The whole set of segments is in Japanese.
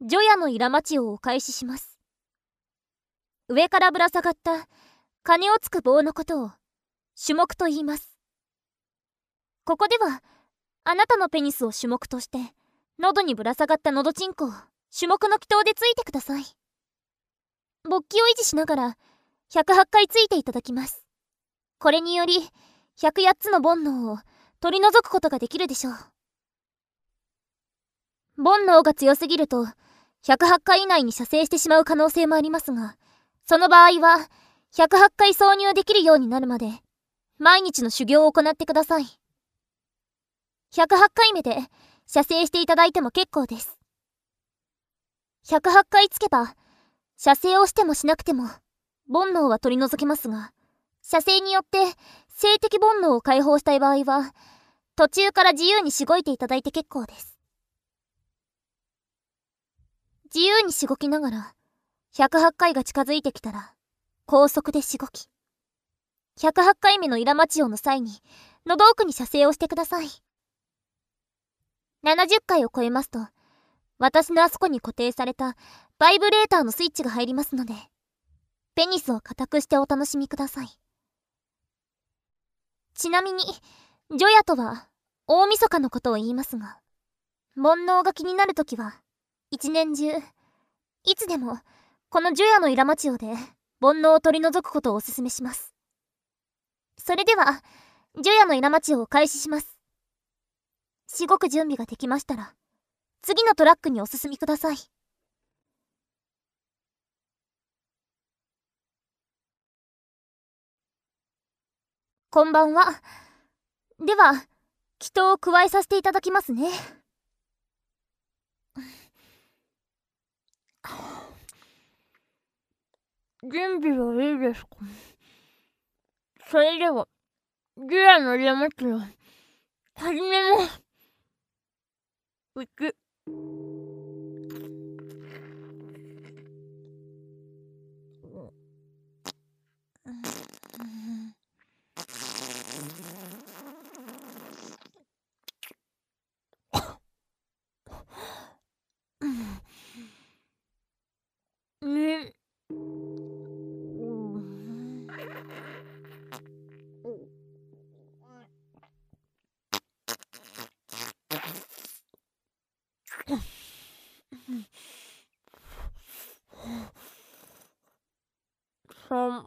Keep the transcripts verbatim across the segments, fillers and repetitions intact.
除夜のイラマチオをお返しします。上からぶら下がった鐘をつく棒のことを主目と言います。ここではあなたのペニスを主目として、喉にぶら下がった喉チンコを主目の祈祷でついてください。勃起を維持しながらひゃくはちかいついていただきます。これによりひゃくはちつの煩悩を取り除くことができるでしょう。煩悩が強すぎるとひゃくはちかい以内に射精してしまう可能性もありますが、その場合はひゃくはちかい挿入できるようになるまで毎日の修行を行ってください。ひゃくはちかいめで射精していただいても結構です。ひゃくはちかいつけば射精をしてもしなくても煩悩は取り除けますが、射精によって性的煩悩を解放したい場合は途中から自由にしごいていただいて結構です。自由にしごきながらひゃくはちかいが近づいてきたら高速でしごき、ひゃくはちかいめのイラマチオの際に喉奥に射精をしてください。ななじゅっかいを超えますと私のあそこに固定されたバイブレーターのスイッチが入りますので、ペニスを固くしてお楽しみください。ちなみに除夜とは大晦日のことを言いますが、煩悩が気になるときは一年中いつでもこの除夜のイラマチオで煩悩を取り除くことをお勧めします。それでは除夜のイラマチオを開始します。しごく準備ができましたら次のトラックにお進みください。こんばんは。では祈祷を加えさせていただきますね。準備はいいですか？それでは除夜のイラマチオ始めます。いく。ね。三。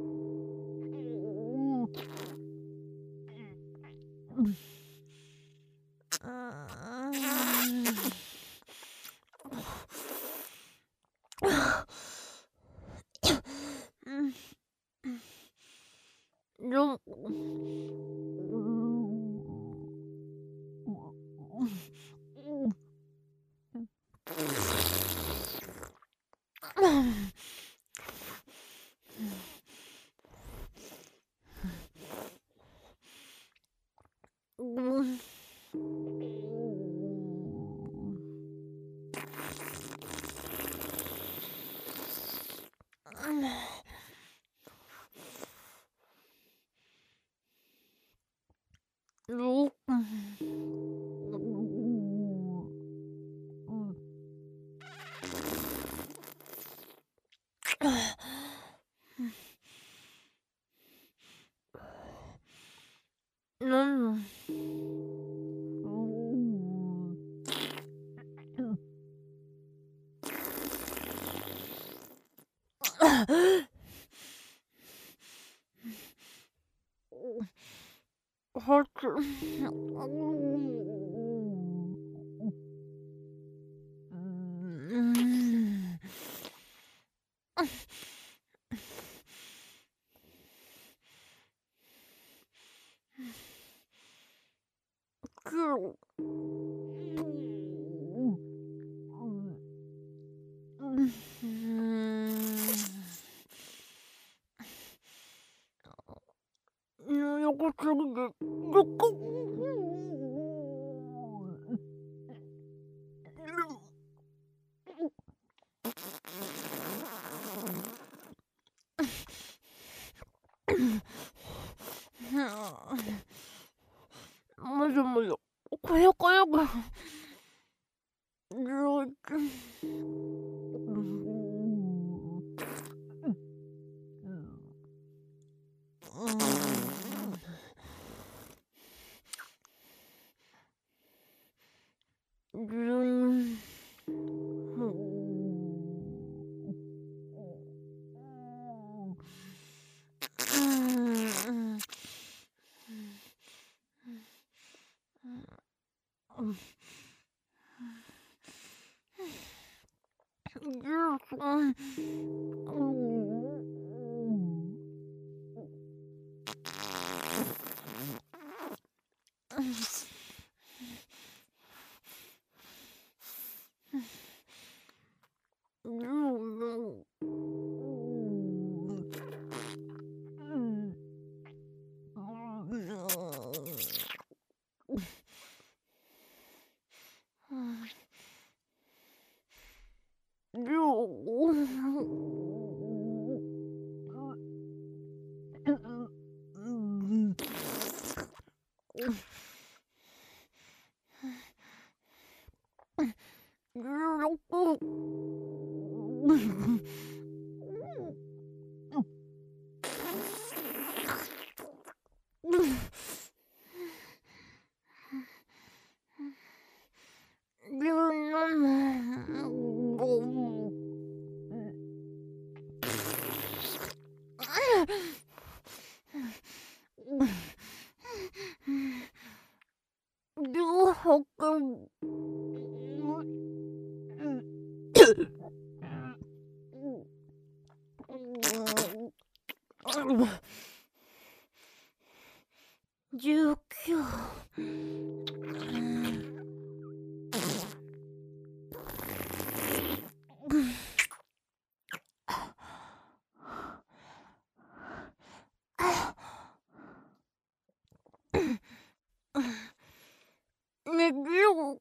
四。六。七。八。九。横すぎて六。もじょもじょこよこよこ。十一。 両方十九。ね、六。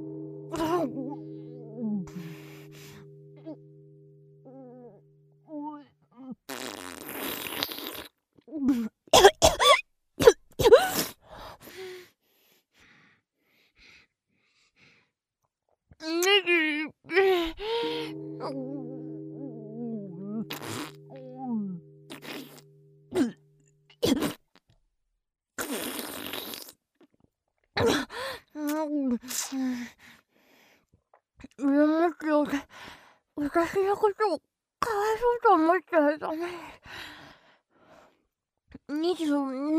もし俺、私のことをかわいそうと思っちゃうとね。二十、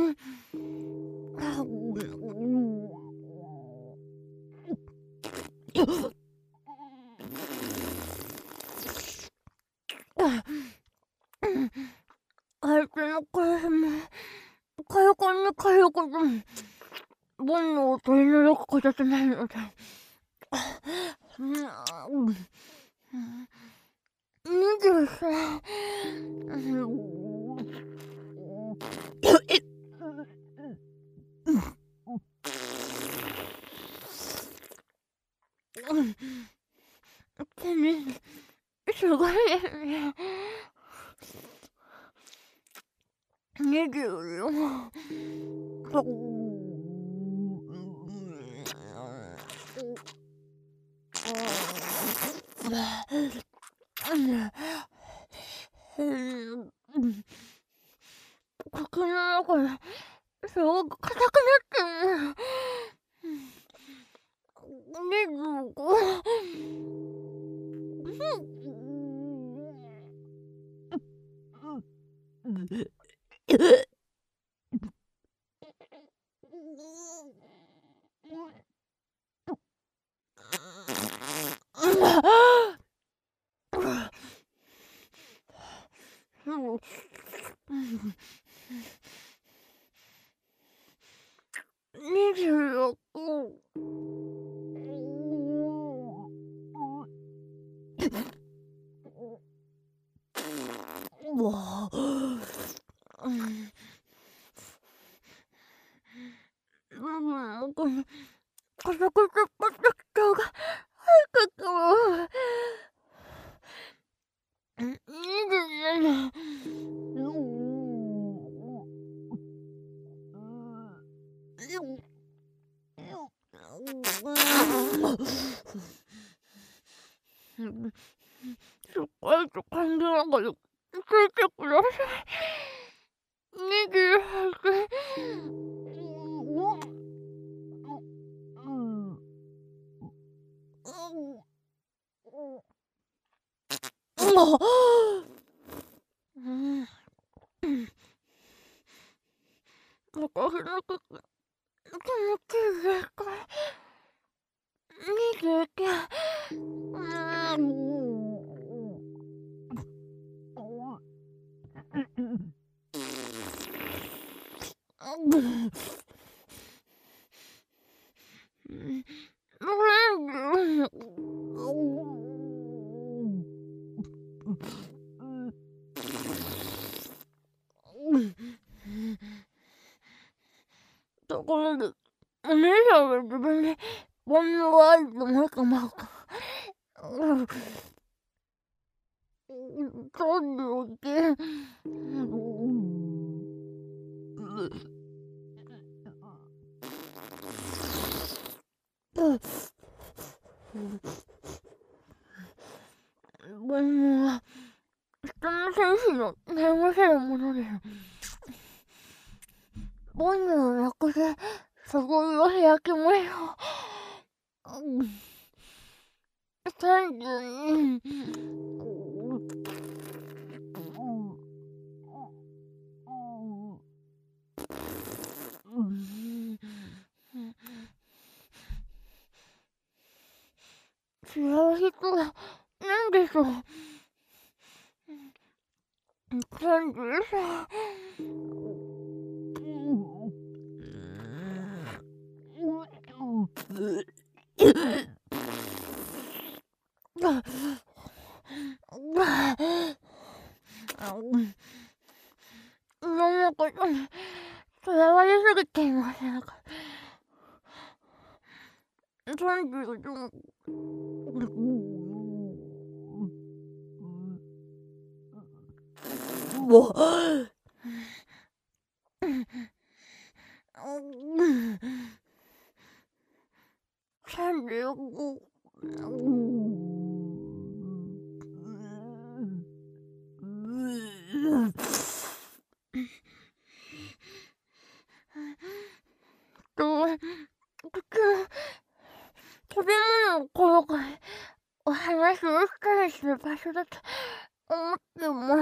相手の声も、かよこんにかよこん、煩悩を取り除くこととないので。二十三。手に、すごいですね。二十四。口の中ですごく硬くなってる。二十五。二十六。わあ。うん。うん、この、このこそこそ人が早くも。いいですね。しっかりと感じながら聞いてください。にじゅうはち。うん。私のこと気持ちいいですか？にじゅうきゅう。うん。 ところで、お姉さんは自分に本音があると思うかまうか。なんでおって。本音は人のセンスの悩ませるものです。本音をなくせ、そこを開けましょう。三十二。幸せとは何でしょう。三十三。いろんなことにとらわれすぎていませんか。三十四。もう三十五。と、食べ物を頃からお話をしたりする場所だと思っても、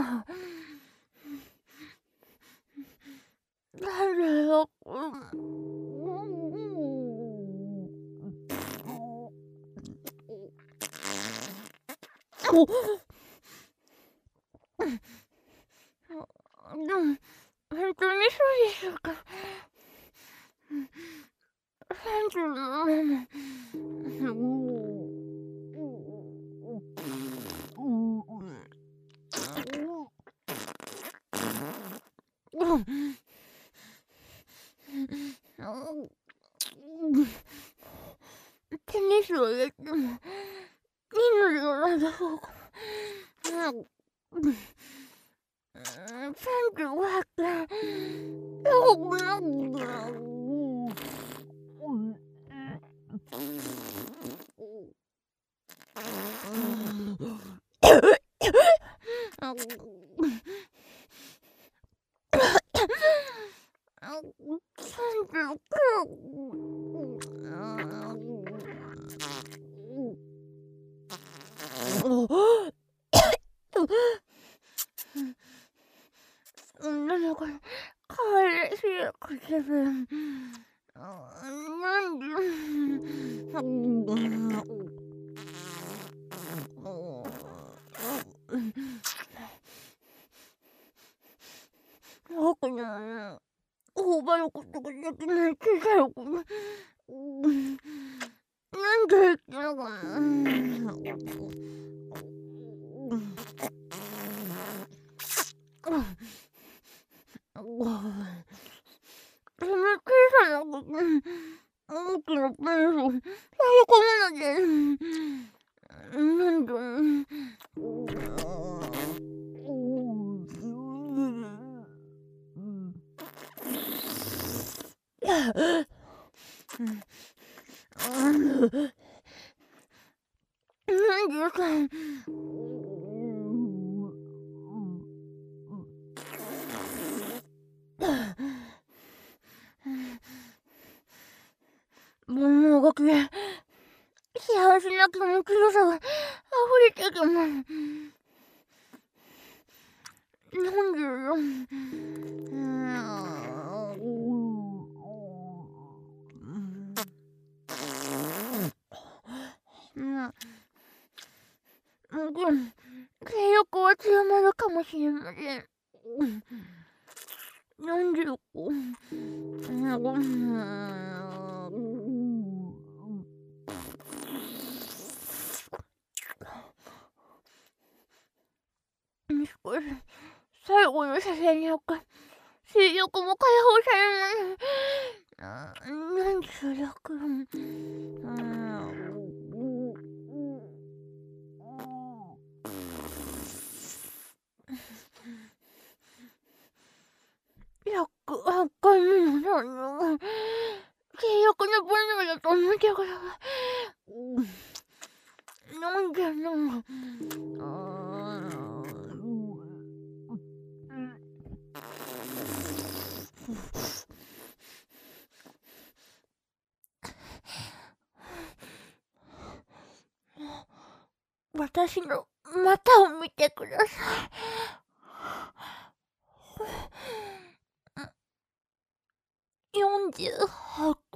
なんでよ。おでも、本当にそうでしょうか。三十七。テニスをやってもいいのではないでしょうか。三十五回。なんかかわいらしい口分。なんで僕には頬張ることができない小さい子。なんで言ってのかな。その小さなことに大きなペンスを差し込めなきゃなんでなんでか物動きで幸せな気持ちよさが溢れてきます。なんでよ。性欲は強まるかもしれません。なんでよ。 これ最後の射精によって視力も解放される。なんちゅう楽。約はちかいめのだな。契約の分量だと思ってください。なんでな。私の股を見てください。よんじゅうはち。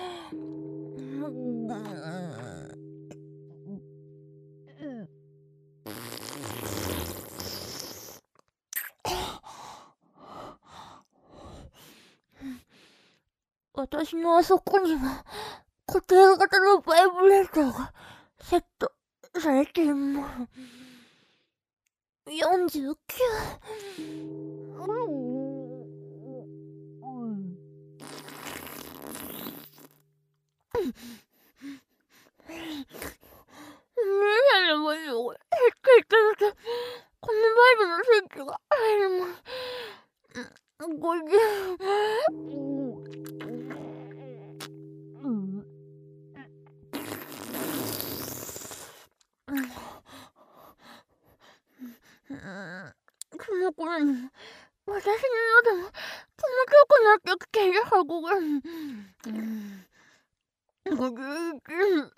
私のあそこには固定型のバイブレーターがセットされています。よんじゅうきゅう。皆さんの声を減っていただけ、このバイブのスイッチが入ります。ごじゅう。その頃に私の喉も気持ちよくなってきているはずが。ごじゅういち。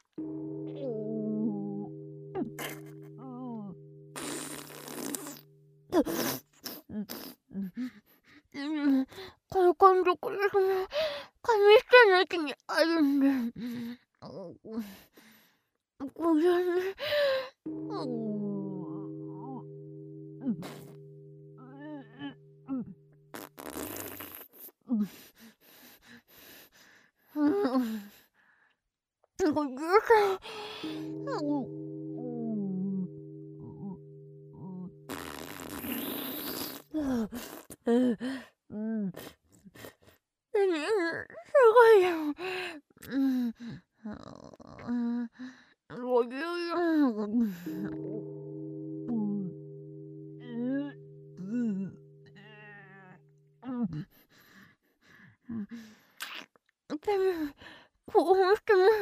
この感触ですね。紙捨ての位置にあるんで。ごじゅうに。ごじゅうさん。すごいよ。ごじゅうよん。でも興奮してます。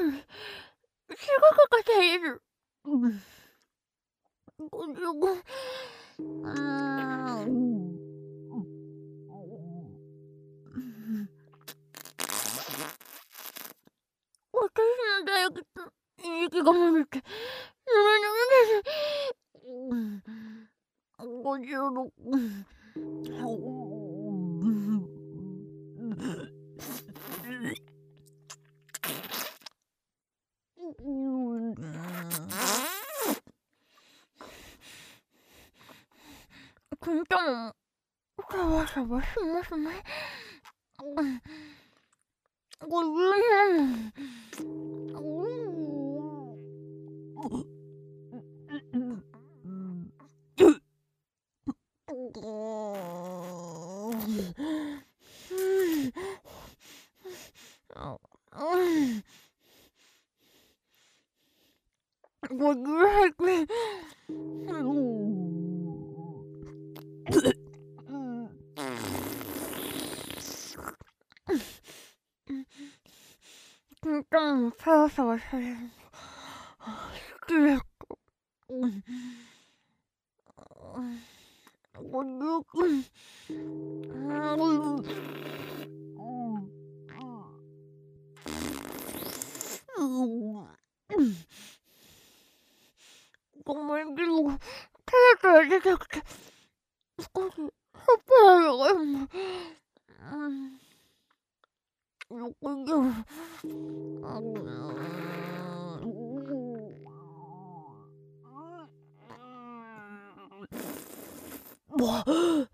すごく硬いです。ごじゅうご。私の大学と息が漏れて、眠れないです。ごじゅうろく。金玉もシャバシャバしますね。ごじゅうなな。ごじゅうはち。金玉もサワサワされる。好きです。ごじゅうきゅう。ごめんけど、手から出てきて、少し酸っぱいのが今。ろくじゅう。わっ。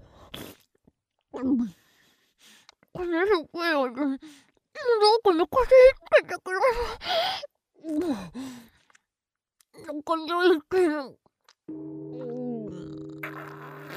このすっごい音、どこに腰つけてください。どこに置いてる。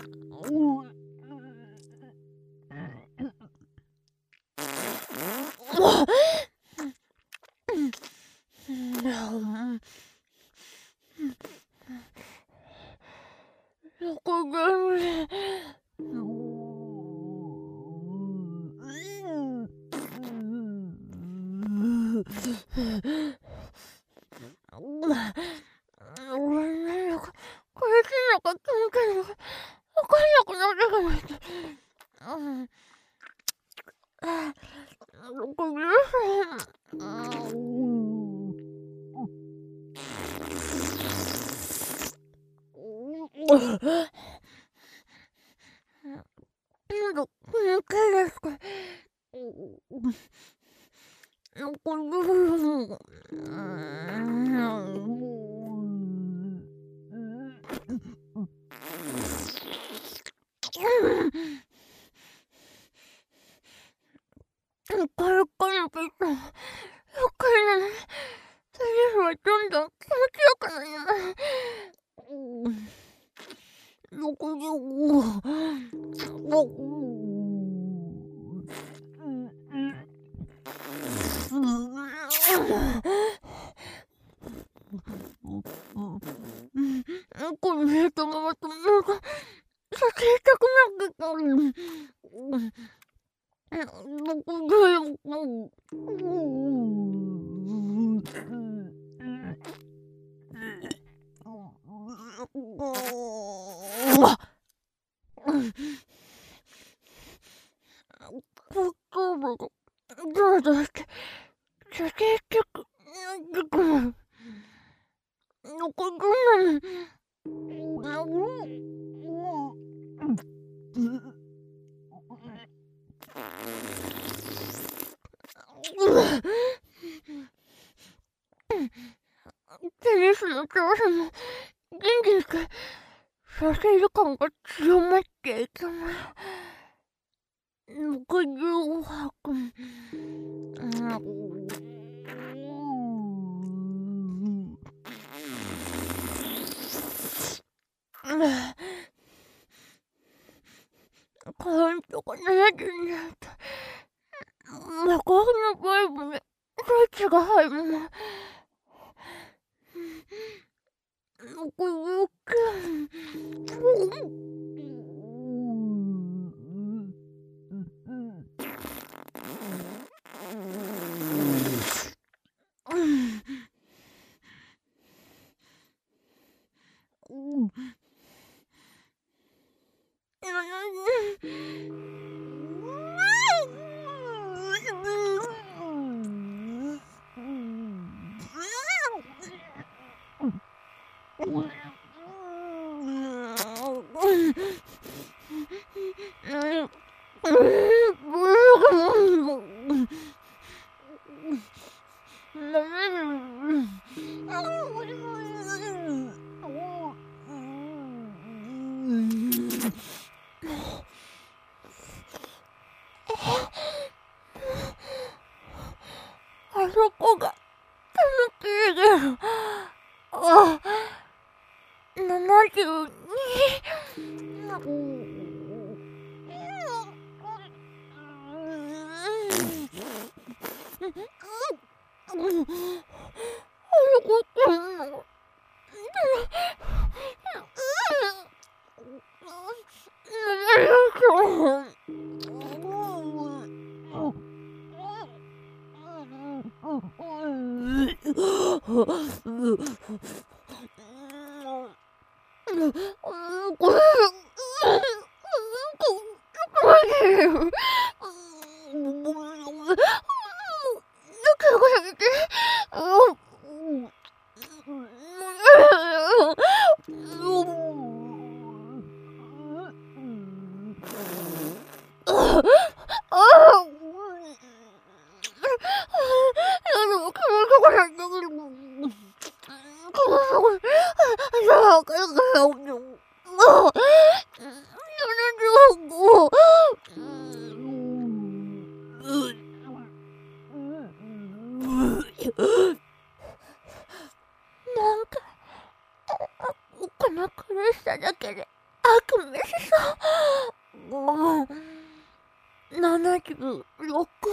テニスの調子も元気くさせる感が強まっていきます。ろくじゅうごはく。カウントがななじゅうになった。マカロのバイブにスイッチが入ります。ろくじゅうきゅう。あそこが楽しいです。あ、ななじゅうに。なんかこの苦しさだけで悪夢さ。もう、ななじゅうろく。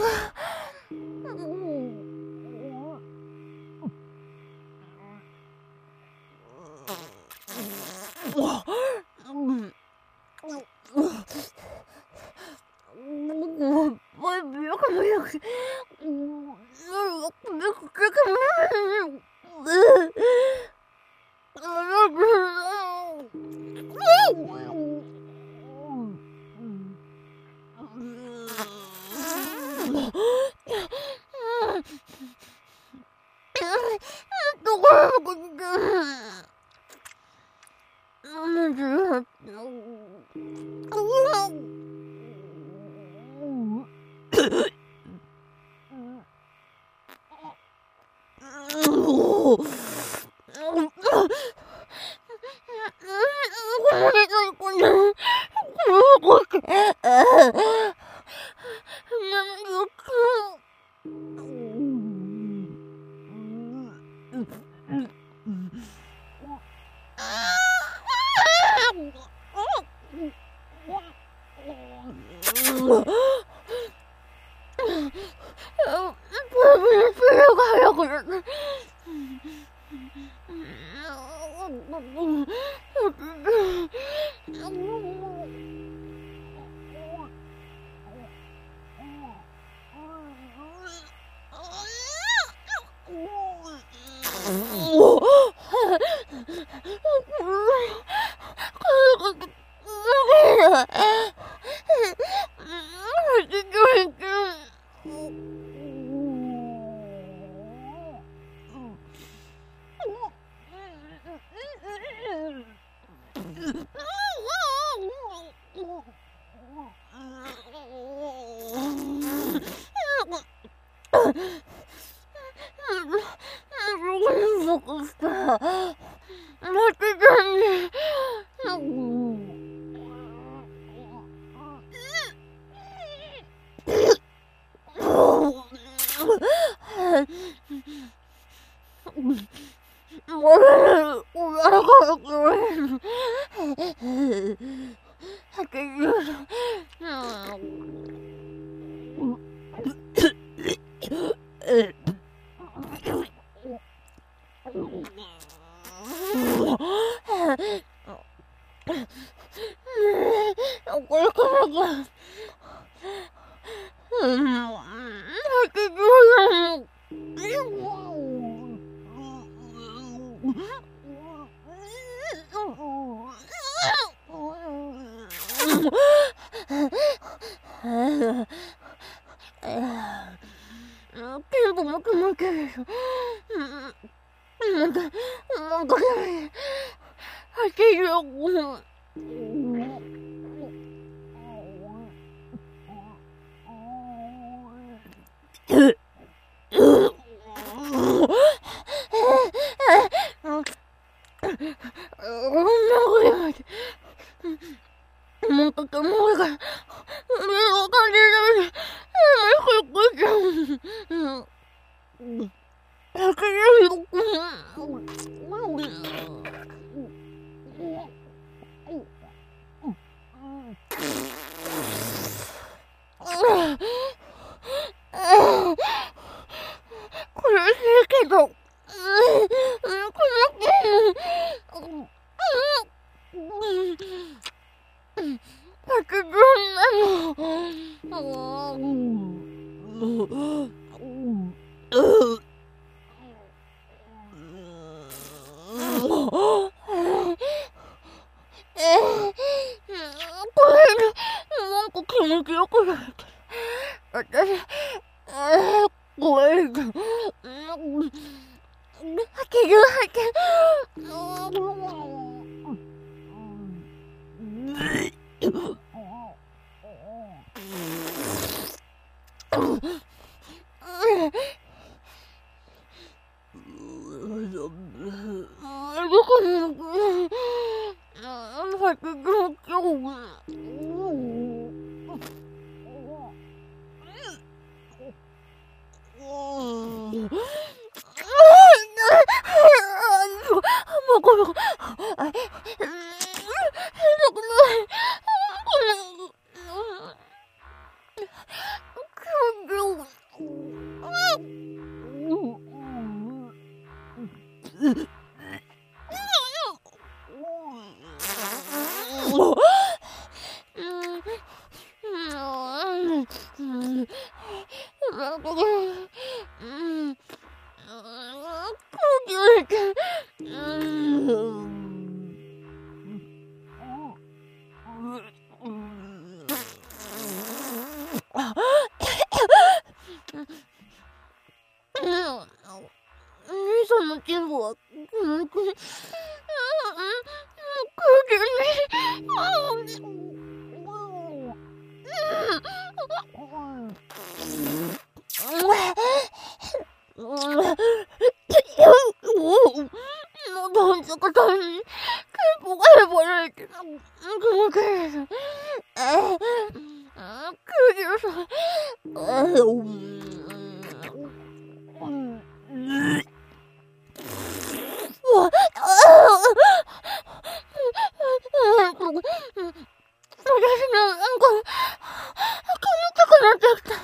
れて気持ちいいです。きゅうじゅうさん。私のなんか気持ちよくなってきた。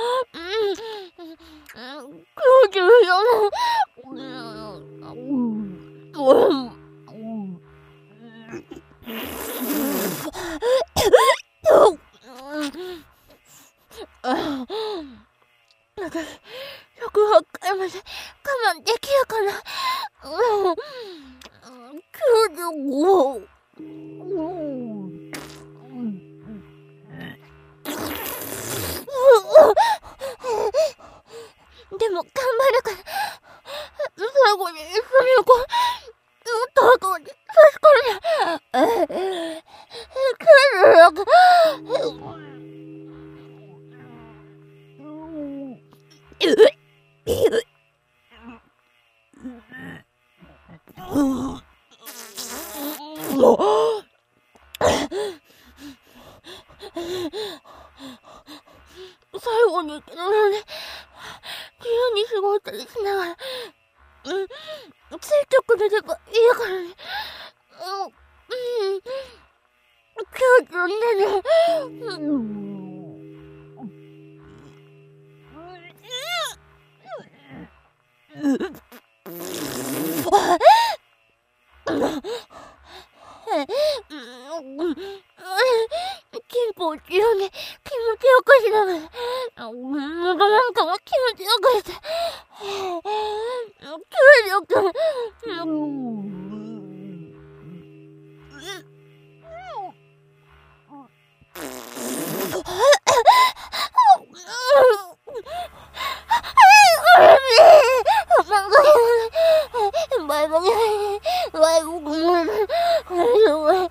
きゅうじゅうよん。私ひゃくはちかいまで我慢できるかな。きゅうじゅうご。でも頑張るから、最後に一緒に行こう。もっと後に確かにきゅうじゅうろく。最後に行けるので自由に過ごしたりしながら、うん、ついてくれればいいからね。うん、きゅうじゅうなな。うん進歩中で気持ちよくしながら、喉なんかも気持ちよくして、気持ちよく、バイバイバイバイ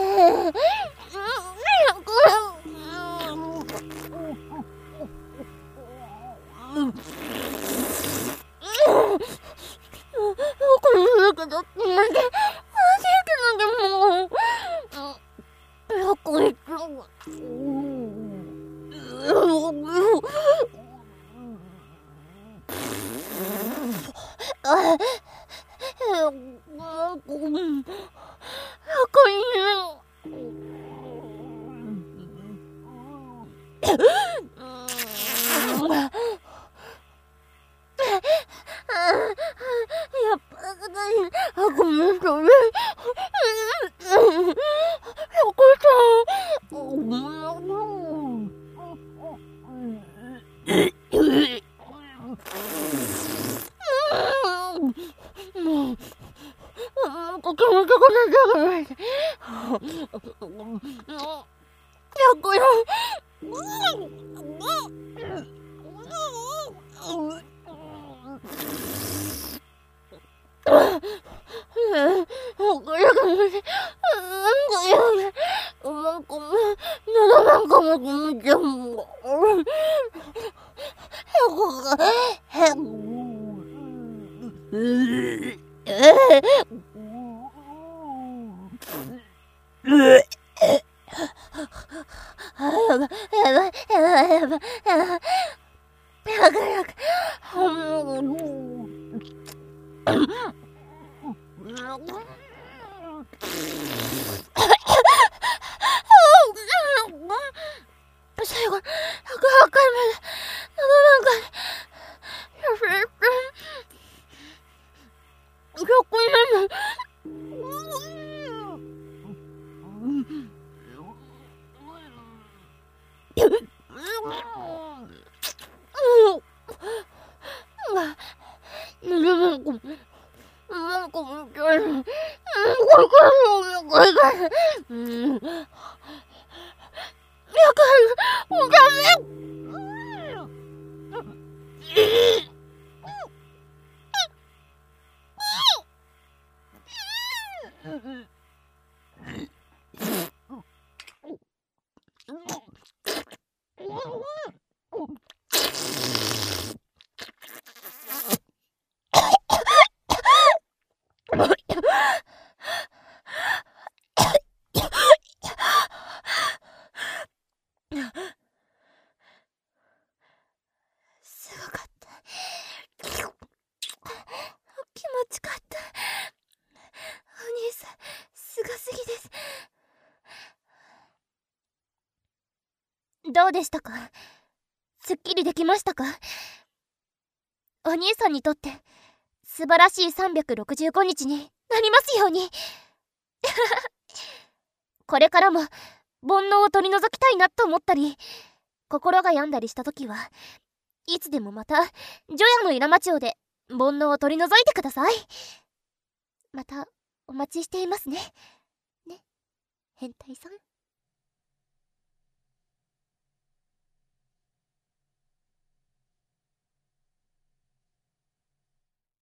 最後、ひゃくはちかいまで、あのなんか、優しく、ひゃくになる。 すぎです。 どうでしたか？すっきりできましたか？お兄さんにとって素晴らしいさんびゃくろくじゅうごにちになりますように。これからも煩悩を取り除きたいなと思ったり、心が病んだりした時はいつでもまた除夜の稲町をで煩悩を取り除いてください。またお待ちしていますね。ね、変態さん。